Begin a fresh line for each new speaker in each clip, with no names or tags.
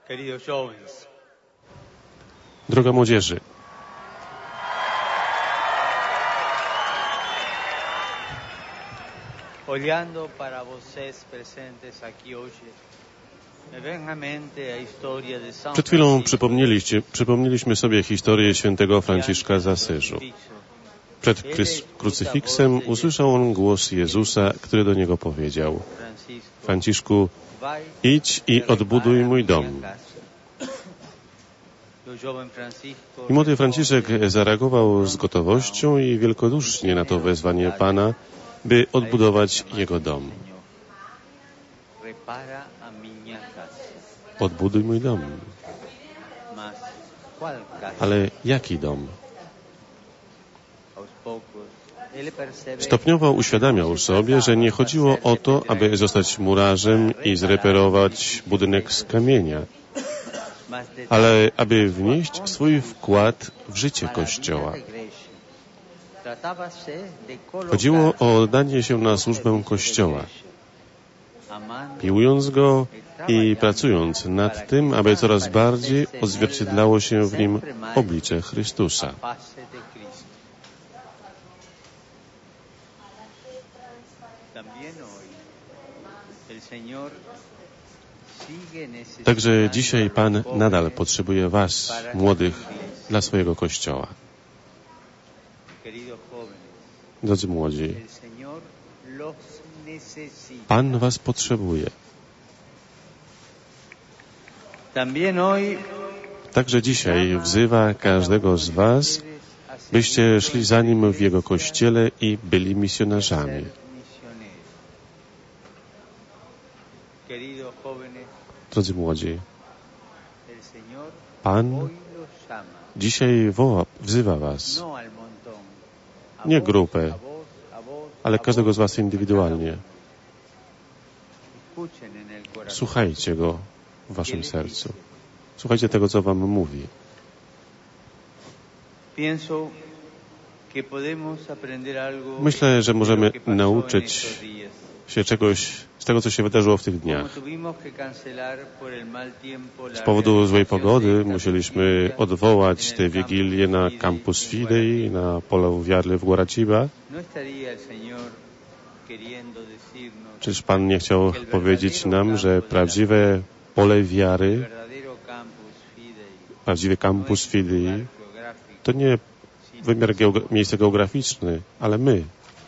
Queridos jóvenes,
Droga młodzieży,
olhando para vocês presentes aqui hoje, me vem à mente a história de São
przed chwilą
Francisco
przypomnieliśmy sobie historię świętego Franciszka z Asyżu. Przed krucyfiksem usłyszał on głos Jezusa, który do niego powiedział: Franciszku, idź i odbuduj mój dom. I młody Franciszek zareagował z gotowością i wielkodusznie na to wezwanie Pana, by odbudować jego dom. Odbuduj mój dom. Ale jaki dom? Stopniowo uświadamiał sobie, że nie chodziło o to, aby zostać murarzem i zreperować budynek z kamienia, ale aby wnieść swój wkład w życie Kościoła. Chodziło o oddanie się na służbę Kościoła, miłując go i pracując nad tym, aby coraz bardziej odzwierciedlało się w nim oblicze Chrystusa. Także dzisiaj Pan nadal potrzebuje was, młodych, dla swojego Kościoła. Drodzy młodzi, Pan was potrzebuje. Także dzisiaj wzywa każdego z was, byście szli za Nim w Jego Kościele i byli misjonarzami. Drodzy młodzi, Pan dzisiaj wzywa was. Nie grupę, ale każdego z was indywidualnie. Słuchajcie Go w waszym sercu. Słuchajcie tego, co wam mówi. Myślę, że możemy nauczyć się czegoś z tego, co się wydarzyło w tych dniach. Z powodu złej pogody musieliśmy odwołać te wigilie na Campus Fidei, na polu wiary w Guaraciba. Czyż Pan nie chciał powiedzieć nam, że prawdziwe pole wiary, prawdziwy Campus Fidei to nie wymiar miejsca geograficzny, ale my.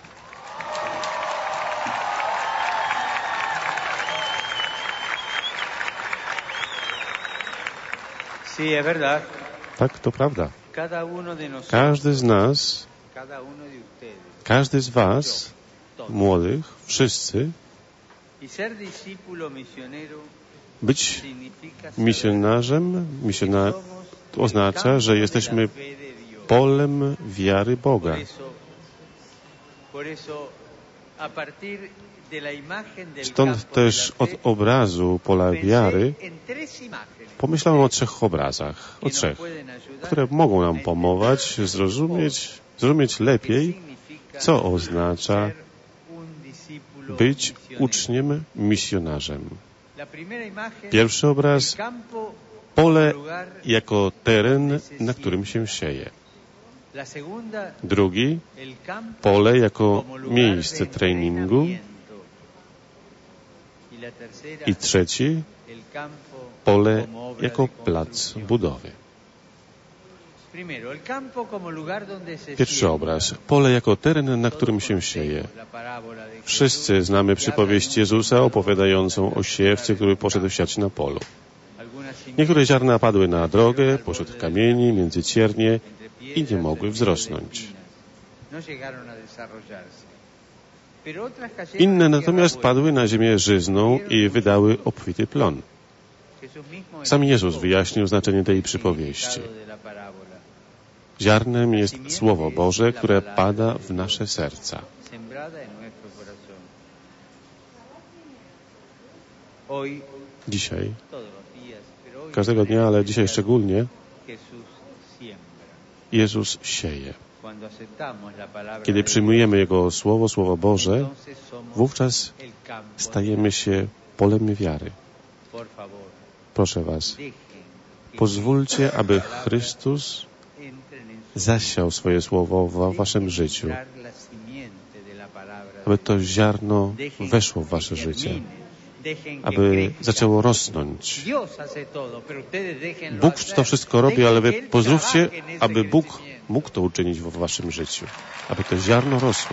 Tak, to prawda. Każdy z nas, każdy z was, młodych, wszyscy, być misjonarzem, to oznacza, że jesteśmy polem wiary Boga. Stąd też od obrazu pola wiary pomyślałem o 3 obrazach, które mogą nam pomagać zrozumieć lepiej, co oznacza być uczniem, misjonarzem. Pierwszy obraz, pole jako teren, na którym się sieje. Drugi, pole jako miejsce treningu. I trzeci, pole jako plac budowy. Pierwszy obraz. Pole jako teren, na którym się sieje. Wszyscy znamy przypowieść Jezusa opowiadającą o siewcy, który poszedł siać na polu. Niektóre ziarna padły na drogę, pośród kamieni, między ciernie i nie mogły wzrosnąć. Inne natomiast padły na ziemię żyzną i wydały obfity plon. Sam Jezus wyjaśnił znaczenie tej przypowieści. Ziarnem jest Słowo Boże, które pada w nasze serca. Dzisiaj, każdego dnia, ale dzisiaj szczególnie, Jezus sieje. Kiedy przyjmujemy Jego Słowo, Słowo Boże, wówczas stajemy się polem wiary. proszę was, pozwólcie, aby Chrystus zasiał swoje słowo w waszym życiu, aby to ziarno weszło w wasze życie, aby zaczęło rosnąć. Bóg to wszystko robi, ale wy pozwólcie, aby Bóg mógł to uczynić w waszym życiu, aby to ziarno rosło.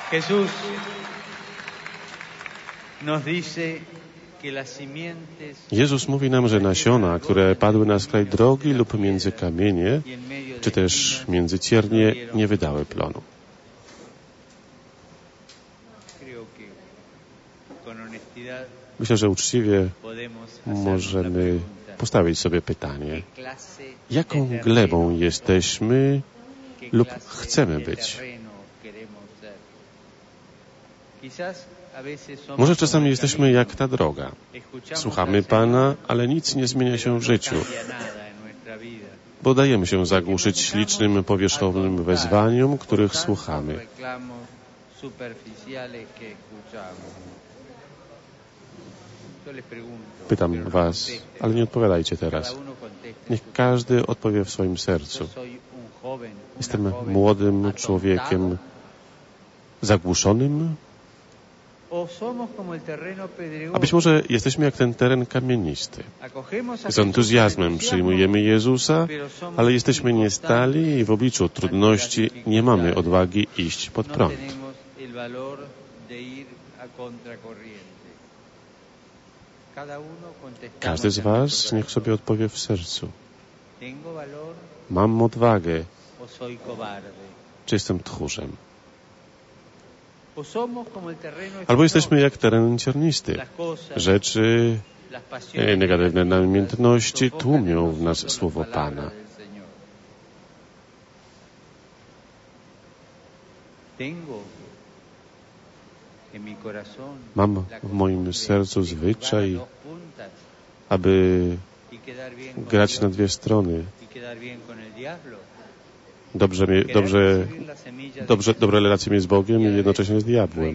Jezus mówi nam, że nasiona, które padły na skraj drogi lub między kamienie, czy też między ciernie, nie wydały plonu. Myślę, że uczciwie możemy postawić sobie pytanie, jaką glebą jesteśmy lub chcemy być. Może czasami jesteśmy jak ta droga. Słuchamy Pana, ale nic nie zmienia się w życiu, bo dajemy się zagłuszyć ślicznym, powierzchownym wezwaniom, których słuchamy. Pytam was, ale nie odpowiadajcie teraz. Niech każdy odpowie w swoim sercu. Jestem młodym człowiekiem zagłuszonym? A być może jesteśmy jak ten teren kamienisty. Z entuzjazmem przyjmujemy Jezusa, ale jesteśmy niestali i w obliczu trudności nie mamy odwagi iść pod prąd. Każdy z was niech sobie odpowie w sercu. Mam odwagę, czy jestem tchórzem? Albo jesteśmy jak teren ciernisty. Rzeczy, negatywne namiętności tłumią w nas słowo Pana. Mam w moim sercu zwyczaj, aby grać na dwie strony. Dobre relacje mieć z Bogiem i jednocześnie z diabłem.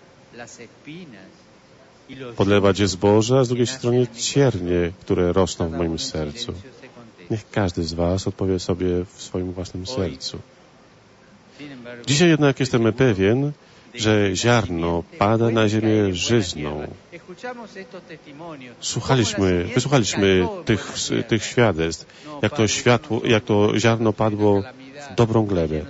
Podlewać zboża, a z drugiej strony ciernie, które rosną w moim sercu. Niech każdy z was odpowie sobie w swoim własnym sercu. Dzisiaj jednak jestem pewien, że ziarno pada na ziemię żyzną. Wysłuchaliśmy tych świadectw, jak to ziarno padło w dobrą glebę.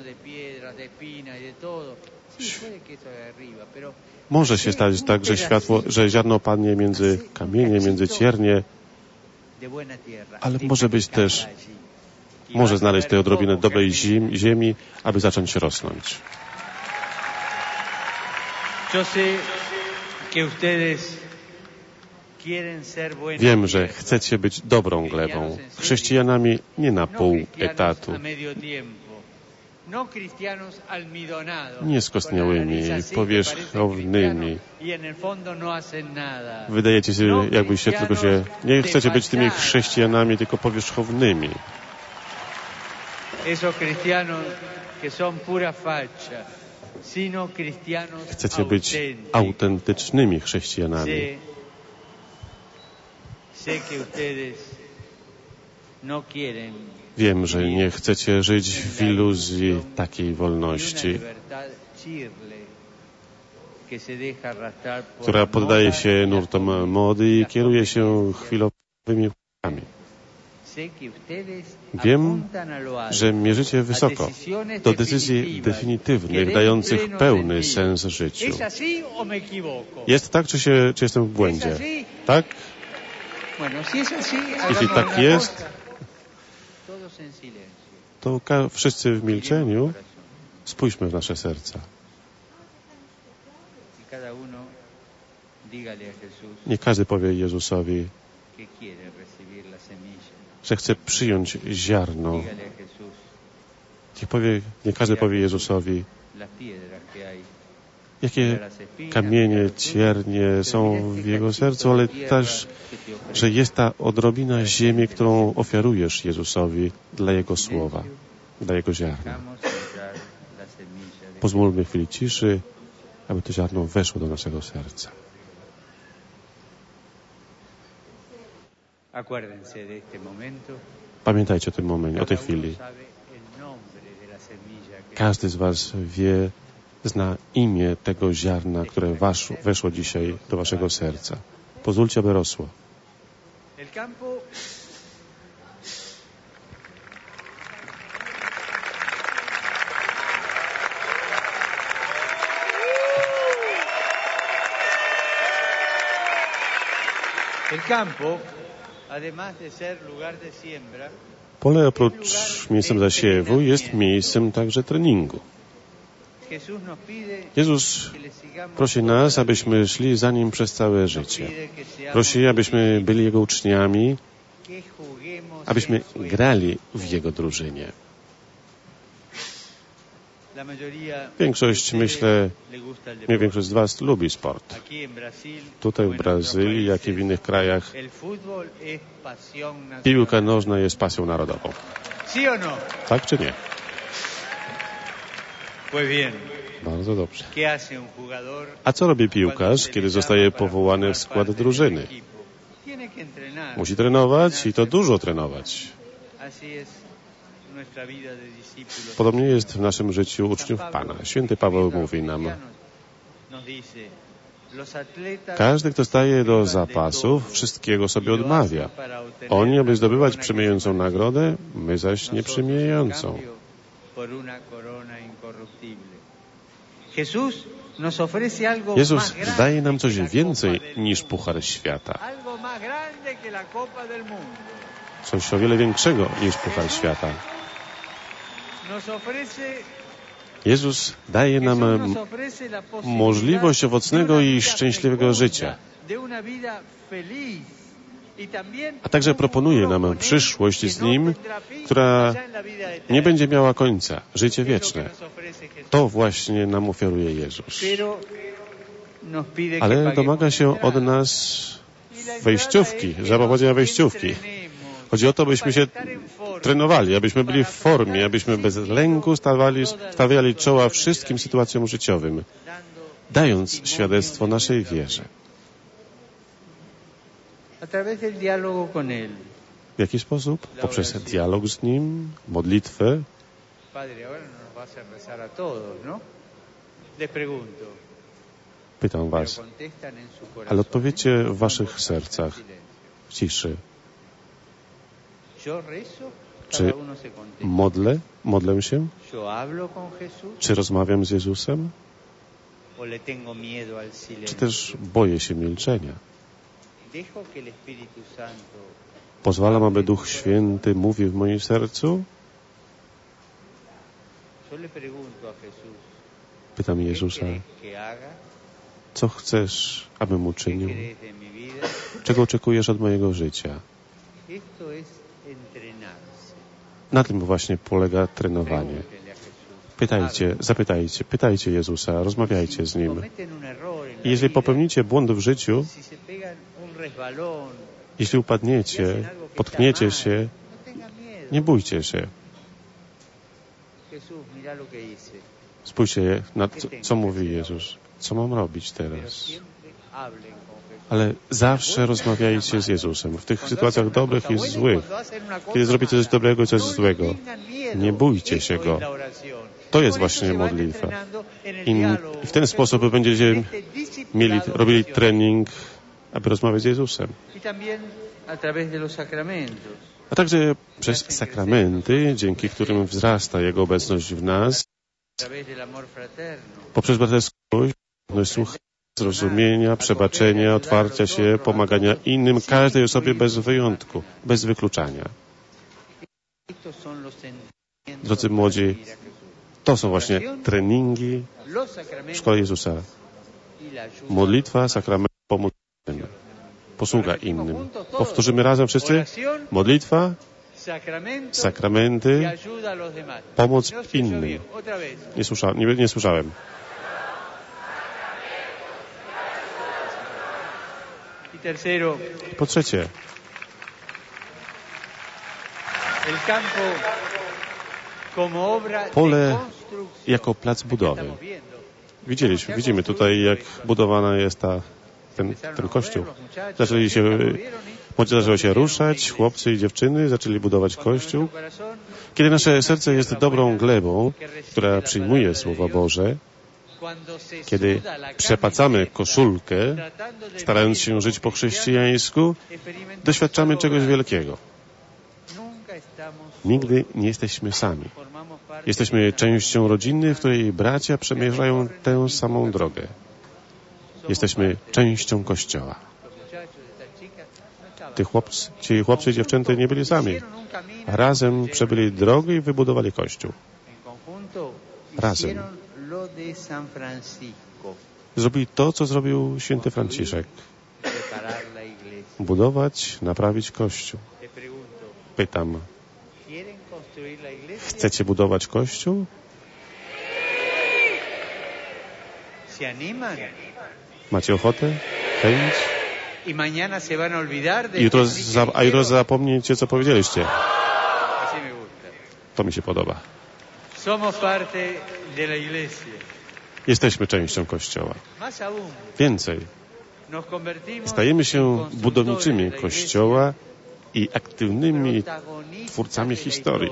Może się stać tak, że ziarno padnie między kamienie, między ciernie, ale może znaleźć tę odrobinę dobrej ziemi, aby zacząć rosnąć. Wiem, że chcecie być dobrą glebą, chrześcijanami nie na pół etatu, nie skostniałymi, powierzchownymi. Wydajecie się, jakbyście tylko się... Nie chcecie być tymi chrześcijanami, tylko powierzchownymi. Chcecie być autentycznymi chrześcijanami. Wiem, że nie chcecie żyć w iluzji takiej wolności, która poddaje się nurtom mody i kieruje się chwilowymi wpływami. Wiem, że mierzycie wysoko, do decyzji definitywnych, dających pełny sens życiu. Jest tak, czy jestem w błędzie? Tak? Jeśli tak jest, to wszyscy w milczeniu spójrzmy w nasze serca. Nie każdy powie Jezusowi, że chce przyjąć ziarno. Nie każdy powie Jezusowi, jakie kamienie, ciernie są w jego sercu, ale też, że jest ta odrobina ziemi, którą ofiarujesz Jezusowi dla Jego słowa, dla Jego ziarna. Pozwólmy chwili ciszy, aby to ziarno weszło do naszego serca. Pamiętajcie o tym momencie, o tej chwili. Każdy z was zna imię tego ziarna, które weszło dzisiaj do waszego serca. Pozwólcie, aby rosło. Pole oprócz miejscem zasiewu jest miejscem także treningu. Jezus prosi nas, abyśmy szli za Nim przez całe życie. Prosi, abyśmy byli Jego uczniami, abyśmy grali w Jego drużynie. Większość z was lubi sport. Tutaj w Brazylii, jak i w innych krajach, piłka nożna jest pasją narodową. Tak czy nie? Bardzo dobrze. A co robi piłkarz, kiedy zostaje powołany w skład drużyny? Musi trenować i to dużo trenować. Podobnie jest w naszym życiu uczniów Pana. Święty Paweł mówi nam: każdy, kto staje do zapasów, wszystkiego sobie odmawia. Oni, aby zdobywać przemijającą nagrodę, my zaś nieprzemijającą. Jezus daje nam coś więcej niż Puchar Świata. Coś o wiele większego niż Puchar Świata. Jezus daje nam możliwość owocnego i szczęśliwego życia. A także proponuje nam przyszłość z Nim, która nie będzie miała końca, życie wieczne. To właśnie nam oferuje Jezus. Ale domaga się od nas wejściówki, żaba powiedziała wejściówki. Chodzi o to, byśmy się trenowali, abyśmy byli w formie, abyśmy bez lęku stawiali czoła wszystkim sytuacjom życiowym, dając świadectwo naszej wierze. W jaki sposób? Poprzez dialog z Nim, modlitwę. Pytam was, ale odpowiedzcie w waszych sercach, w ciszy. Czy modlę się? Czy rozmawiam z Jezusem? Czy też boję się milczenia? Pozwalam, aby Duch Święty mówił w moim sercu? Pytam Jezusa, co chcesz, abym uczynił? Czego oczekujesz od mojego życia? Na tym właśnie polega trenowanie. Pytajcie Jezusa, rozmawiajcie z Nim. I jeżeli popełnicie błąd w życiu, jeśli upadniecie, potkniecie się, nie bójcie się. Spójrzcie na to, co mówi Jezus. Co mam robić teraz? Ale zawsze rozmawiajcie z Jezusem. W tych sytuacjach dobrych i złych. Kiedy zrobicie coś dobrego i coś złego, nie bójcie się Go. To jest właśnie modlitwa. I w ten sposób będziecie robili trening, aby rozmawiać z Jezusem. A także przez sakramenty, dzięki którym wzrasta Jego obecność w nas, poprzez braterską słuchania, zrozumienia, przebaczenia, otwarcia się, pomagania innym, każdej osobie bez wyjątku, bez wykluczania. Drodzy młodzi, to są właśnie treningi w Szkole Jezusa. Modlitwa, sakrament, pomoc innym. Posługa innym. Powtórzymy razem wszyscy? Modlitwa, sakramenty, pomoc innym. Nie słyszałem. Po trzecie, pole jako plac budowy. Widzimy tutaj, jak budowana jest ten kościół. Zaczęli się Młodzi zaczęło się ruszać, chłopcy i dziewczyny zaczęli budować Kościół. Kiedy nasze serce jest dobrą glebą, która przyjmuje Słowo Boże, kiedy przepacamy koszulkę, starając się żyć po chrześcijańsku, doświadczamy czegoś wielkiego. Nigdy nie jesteśmy sami. Jesteśmy częścią rodziny, w której bracia przemierzają tę samą drogę. Jesteśmy częścią Kościoła. Ci chłopcy i dziewczęta nie byli sami. Razem przebyli drogę i wybudowali Kościół. Razem. Zrobili to, co zrobił święty Franciszek. Budować, naprawić Kościół. Pytam, chcecie budować Kościół? Macie ochotę? Chęć? A jutro zapomnicie, co powiedzieliście. To mi się podoba. Jesteśmy częścią Kościoła. Więcej. Stajemy się budowniczymi Kościoła i aktywnymi twórcami historii.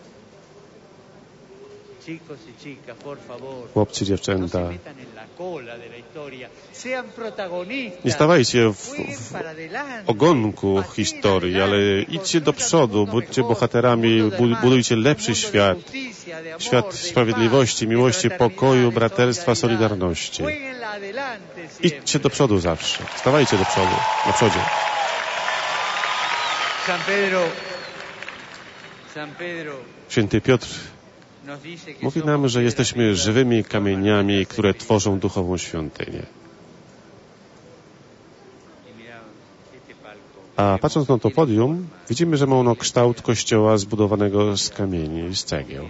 Chłopcy, dziewczęta, nie stawajcie w ogonku historii, ale idźcie do przodu, bądźcie bohaterami, budujcie lepszy świat. Świat sprawiedliwości, miłości, pokoju, braterstwa, solidarności. Idźcie do przodu zawsze. Stawajcie do przodu, na przodzie. Święty Piotr mówi nam, że jesteśmy żywymi kamieniami, które tworzą duchową świątynię. A patrząc na to podium, widzimy, że ma ono kształt kościoła zbudowanego z kamieni i z cegieł.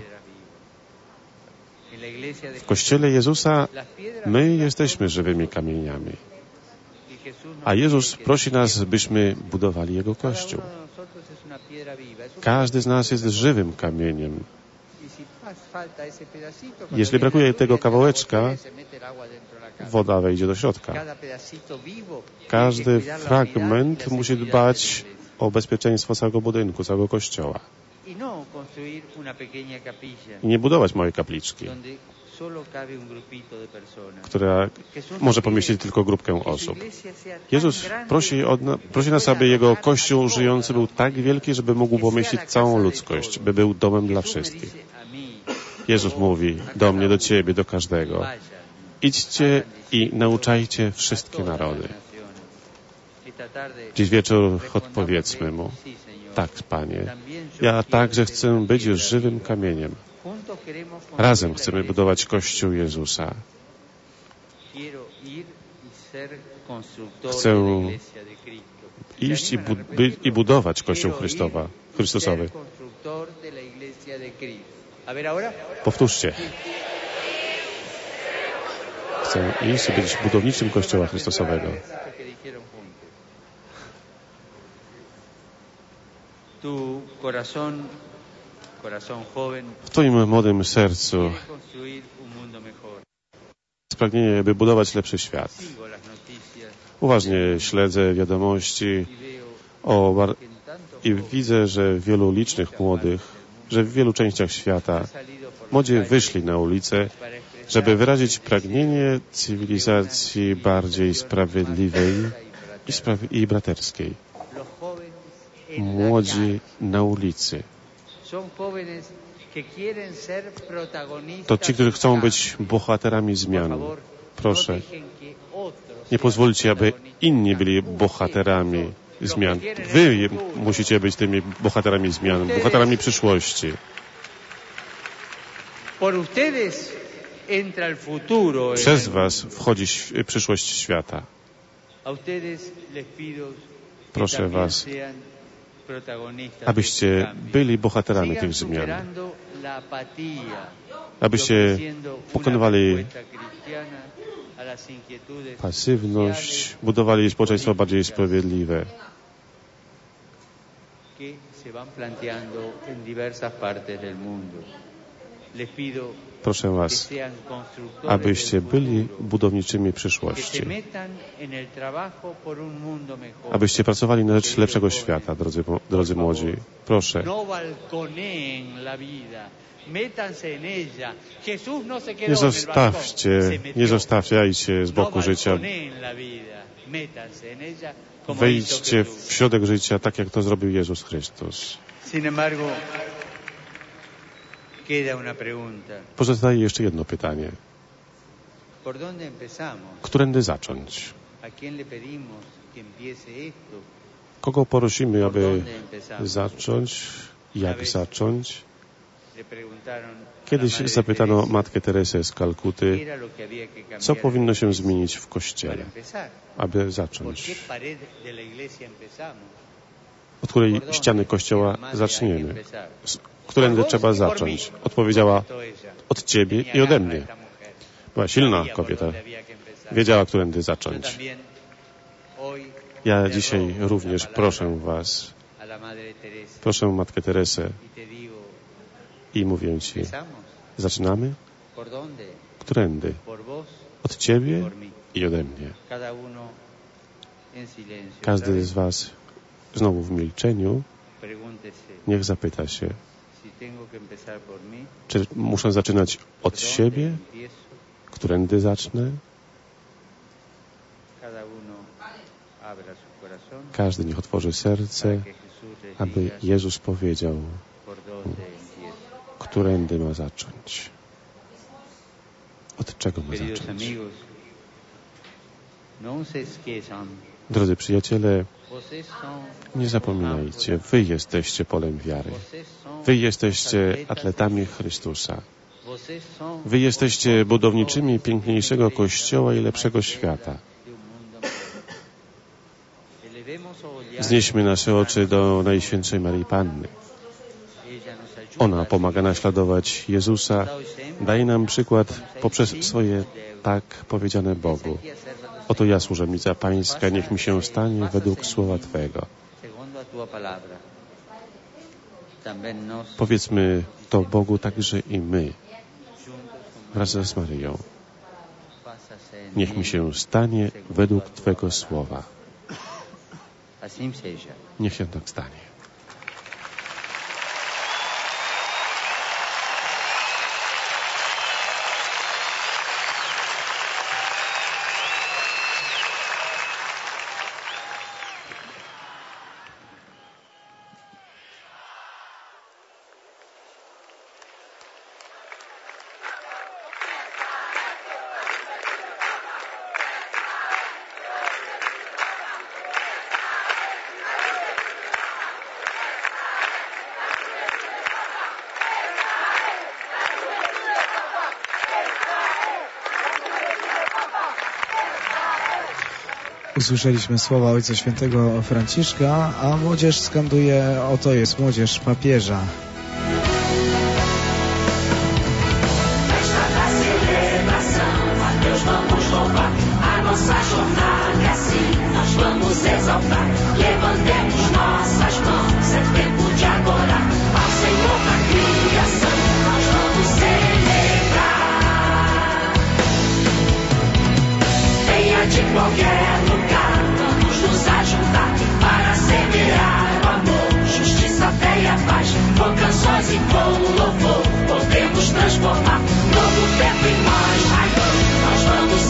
W Kościele Jezusa my jesteśmy żywymi kamieniami. A Jezus prosi nas, byśmy budowali Jego Kościół. Każdy z nas jest żywym kamieniem. Jeśli brakuje tego kawałeczka, woda wejdzie do środka. Każdy fragment musi dbać o bezpieczeństwo całego budynku, całego kościoła. I nie budować małej kapliczki, która może pomieścić tylko grupkę osób. Jezus prosi nas, aby Jego Kościół żyjący był tak wielki, żeby mógł pomieścić całą ludzkość, by był domem dla wszystkich. Jezus mówi do mnie, do ciebie, do każdego. Idźcie i nauczajcie wszystkie narody. Dziś wieczór odpowiedzmy Mu. Tak, Panie, ja także chcę być żywym kamieniem. Razem chcemy budować Kościół Jezusa. Chcę iść i budować Kościół Chrystusowy. Powtórzcie. Chcę iść i być budowniczym Kościoła Chrystusowego. W Twoim młodym sercu jest pragnienie, by budować lepszy świat. Uważnie śledzę wiadomości i widzę, że wielu licznych młodych, że w wielu częściach świata młodzi wyszli na ulicę, żeby wyrazić pragnienie cywilizacji bardziej sprawiedliwej i braterskiej. Młodzi na ulicy. To ci, którzy chcą być bohaterami zmian. Proszę, nie pozwólcie, aby inni byli bohaterami zmian. Wy musicie być tymi bohaterami zmian, bohaterami przyszłości. Przez was wchodzi przyszłość świata. Proszę was, abyście byli bohaterami tych zmian. Abyście pokonywali pasywność, budowali społeczeństwo bardziej sprawiedliwe. Proszę Was, abyście byli budowniczymi przyszłości, abyście pracowali na rzecz lepszego świata, drodzy młodzi. Proszę. Nie zostawiajcie z boku życia. Wejdźcie w środek życia, tak jak to zrobił Jezus Chrystus. Pozostaje jeszcze jedno pytanie. Którędy zacząć? Kogo prosimy, aby zacząć? Jak zacząć? Kiedyś zapytano Matkę Teresę z Kalkuty, co powinno się zmienić w Kościele, aby zacząć. Od której ściany Kościoła zaczniemy? Którędy trzeba zacząć? Odpowiedziała, od Ciebie i ode mnie. Była silna kobieta. Wiedziała, którędy zacząć. Ja dzisiaj również proszę Was, proszę Matkę Teresę i mówię Ci, zaczynamy? Którędy? Od Ciebie i ode mnie. Każdy z Was znowu w milczeniu niech zapyta się, czy muszę zaczynać od siebie? Którędy zacznę? Każdy niech otworzy serce, aby Jezus powiedział, którędy ma zacząć. Od czego ma zacząć? Drodzy przyjaciele, nie zapominajcie, Wy jesteście polem wiary. Wy jesteście atletami Chrystusa. Wy jesteście budowniczymi piękniejszego Kościoła i lepszego świata. Znieśmy nasze oczy do Najświętszej Maryi Panny. Ona pomaga naśladować Jezusa, daje nam przykład poprzez swoje tak powiedziane Bogu. Oto ja, służebnica Pańska, niech mi się stanie według słowa Twego. Powiedzmy to Bogu także i my, wraz z Maryją. Niech mi się stanie według Twego słowa. Niech się tak stanie.
Usłyszeliśmy słowa Ojca Świętego Franciszka, a młodzież skanduje, oto jest młodzież papieża.
E com louvor podemos transformar novo tempo em nós. Nós vamos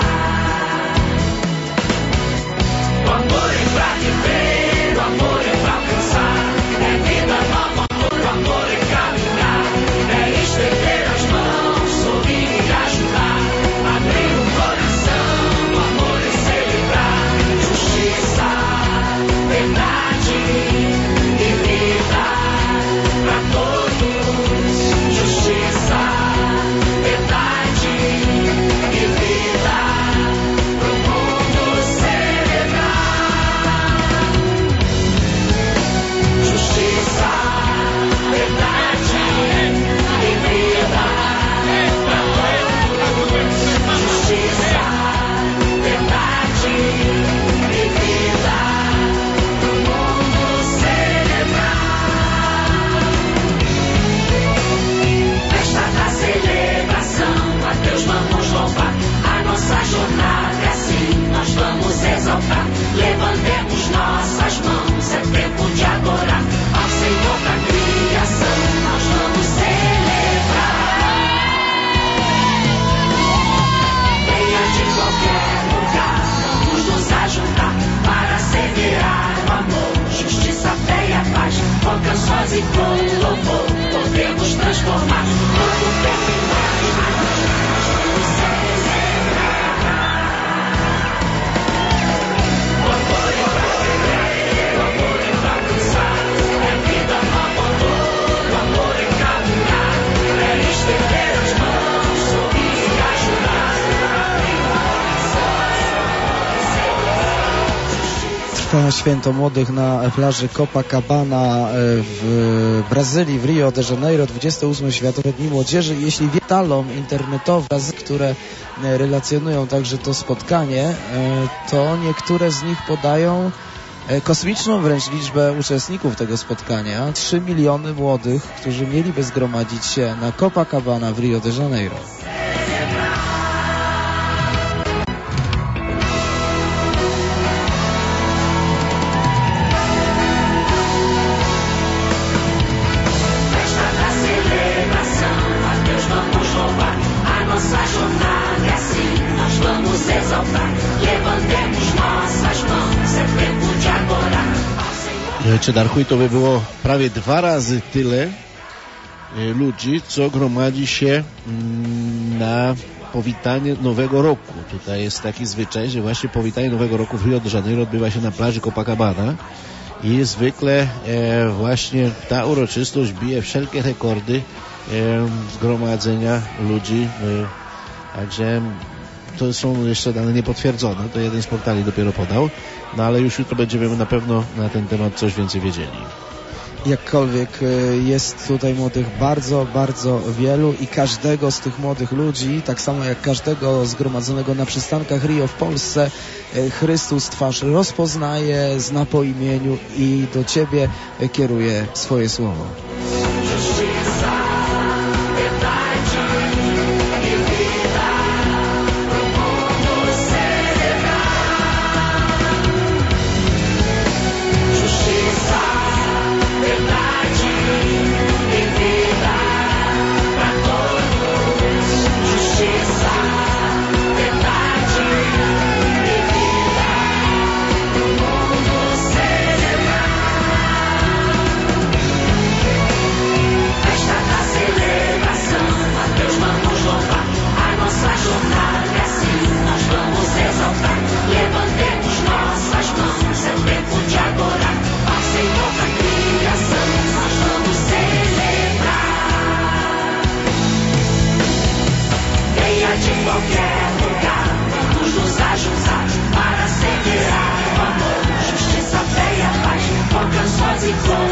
celebrar. O amor é pra viver, o amor é pra e com louvor podemos transformar tudo perto e mais. Nós vamos celebrar. O amor é pra viver, o amor é pra alcançar, é vida no amor, o amor é caminhar, é estender as mãos, sorrir e ajudar.
Trwa święto młodych na plaży Copacabana w Brazylii, w Rio de Janeiro, 28 Światowe Dni Młodzieży. Jeśli portalom internetowym, które relacjonują także to spotkanie, to niektóre z nich podają kosmiczną wręcz liczbę uczestników tego spotkania. 3 miliony młodych, którzy mieliby zgromadzić się na Copacabana w Rio de Janeiro.
Darchuj, to by było prawie 2 razy tyle ludzi, co gromadzi się na powitanie Nowego Roku. Tutaj jest taki zwyczaj, że właśnie powitanie Nowego Roku w Rio de Janeiro odbywa się na plaży Copacabana i zwykle właśnie ta uroczystość bije wszelkie rekordy zgromadzenia ludzi. Także to są jeszcze dane niepotwierdzone, to jeden z portali dopiero podał, no ale już jutro będziemy na pewno na ten temat coś więcej wiedzieli.
Jakkolwiek jest tutaj młodych bardzo, bardzo wielu i każdego z tych młodych ludzi, tak samo jak każdego zgromadzonego na przystankach Rio w Polsce, Chrystus twarz rozpoznaje, zna po imieniu i do Ciebie kieruje swoje słowo.
Canções e